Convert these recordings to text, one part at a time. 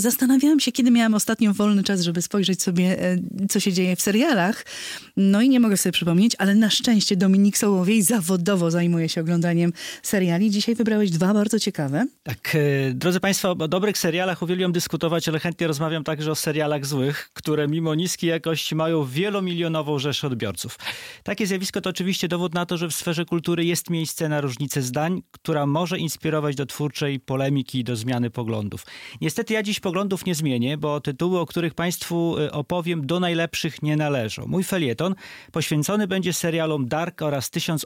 Zastanawiałam się, kiedy miałam ostatnio wolny czas, żeby spojrzeć sobie, co się dzieje w serialach. No i nie mogę sobie przypomnieć, ale na szczęście Dominik Sołowiej zawodowo zajmuje się oglądaniem seriali. Dzisiaj wybrałeś 2 bardzo ciekawe. Tak, drodzy Państwo, o dobrych serialach uwielbiam dyskutować, ale chętnie rozmawiam także o serialach złych, które mimo niskiej jakości mają wielomilionową rzeszę odbiorców. Takie zjawisko to oczywiście dowód na to, że w sferze kultury jest miejsce na różnicę zdań, która może inspirować do twórczej polemiki i do zmiany poglądów. Niestety ja dziś poglądów nie zmienię, bo tytuły, o których Państwu opowiem, do najlepszych nie należą. Mój felieton poświęcony będzie serialom Dark oraz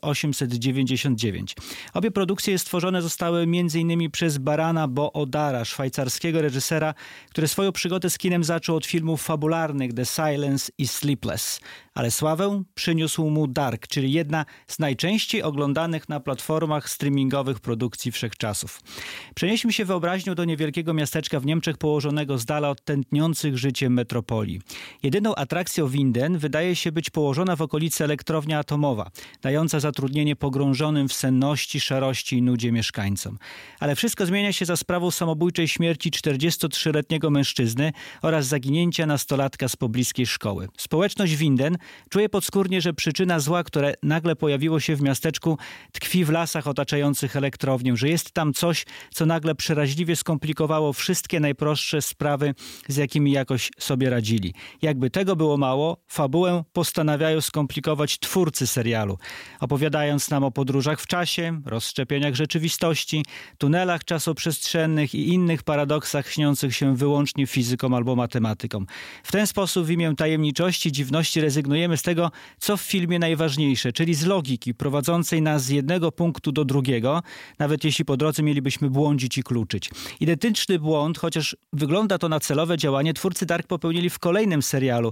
1899. Obie produkcje stworzone zostały m.in. przez Barana Bo-Odara, szwajcarskiego reżysera, który swoją przygodę z kinem zaczął od filmów fabularnych The Silence i Sleepless. Ale sławę przyniósł mu Dark, czyli jedna z najczęściej oglądanych na platformach streamingowych produkcji wszechczasów. Przenieśmy się wyobraźnią do niewielkiego miasteczka w Niemczech położonego z dala od tętniących życiem metropolii. Jedyną atrakcją Winden wydaje się być położona w okolicy elektrownia atomowa, dająca zatrudnienie pogrążonym w senności, szarości i nudzie mieszkańcom. Ale wszystko zmienia się za sprawą samobójczej śmierci 43-letniego mężczyzny oraz zaginięcia nastolatka z pobliskiej szkoły. Społeczność Winden czuje podskórnie, że przyczyna zła, które nagle pojawiło się w miasteczku, tkwi w lasach otaczających elektrownię, że jest tam coś, co nagle przeraźliwie skomplikowało wszystkie najprostsze sprawy, z jakimi jakoś sobie radzili. Jakby tego było mało, fabułę postanawiają skomplikować twórcy serialu, opowiadając nam o podróżach w czasie, rozszczepieniach rzeczywistości, tunelach czasoprzestrzennych i innych paradoksach śniących się wyłącznie fizykom albo matematykom. W ten sposób w imię tajemniczości, dziwności rezygnujemy z tego, co w filmie najważniejsze, czyli z logiki prowadzącej nas z jednego punktu do drugiego, nawet jeśli po drodze mielibyśmy błądzić i kluczyć. Identyczny błąd, chociaż wygląda to na celowe działanie, twórcy Dark popełnili w kolejnym serialu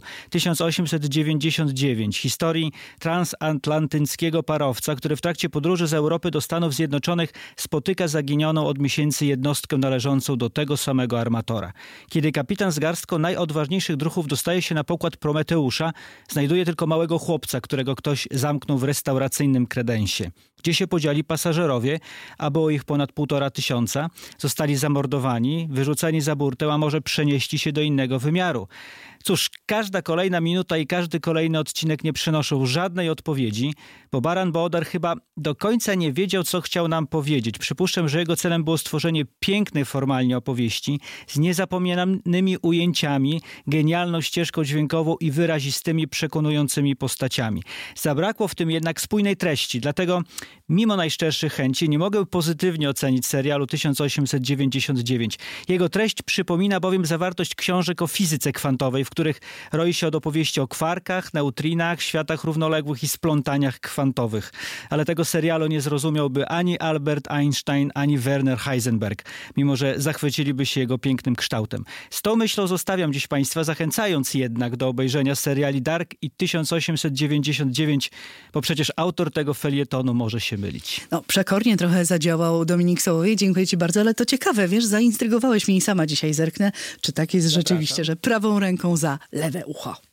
1899, historii transatlantyckiego parowca, który w trakcie podróży z Europy do Stanów Zjednoczonych spotyka zaginioną od miesięcy jednostkę należącą do tego samego armatora. Kiedy kapitan z garstką najodważniejszych druhów dostaje się na pokład Prometeusza, znajduje tylko małego chłopca, którego ktoś zamknął w restauracyjnym kredensie. Gdzie się podzieli pasażerowie, a było ich ponad 1500, zostali zamordowani, wyrzuceni za burtę, a może przenieśli się do innego wymiaru. Cóż, każda kolejna minuta i każdy kolejny odcinek nie przynoszą żadnej odpowiedzi, bo Baran Bo-Odar chyba do końca nie wiedział, co chciał nam powiedzieć. Przypuszczam, że jego celem było stworzenie pięknej formalnie opowieści z niezapomnianymi ujęciami, genialną ścieżką dźwiękową i wyrazistymi, przekonującymi postaciami. Zabrakło w tym jednak spójnej treści, dlatego mimo najszczerszych chęci nie mogę pozytywnie ocenić serialu 1899. Jego treść przypomina bowiem zawartość książek o fizyce kwantowej, w których roi się od opowieści o kwarkach, neutrinach, światach równoległych i splątaniach kwantowych. Ale tego serialu nie zrozumiałby ani Albert Einstein, ani Werner Heisenberg, mimo że zachwyciliby się jego pięknym kształtem. Z tą myślą zostawiam dziś Państwa, zachęcając jednak do obejrzenia seriali Dark i 1899, bo przecież autor tego felietonu może się mylić. No, przekornie trochę zadziałał Dominik Sołowiej. Dziękuję Ci bardzo, ale to ciekawe, wiesz, zaintrygowałeś mnie i sama dzisiaj zerknę, czy tak jest rzeczywiście, że prawą ręką za lewe ucho.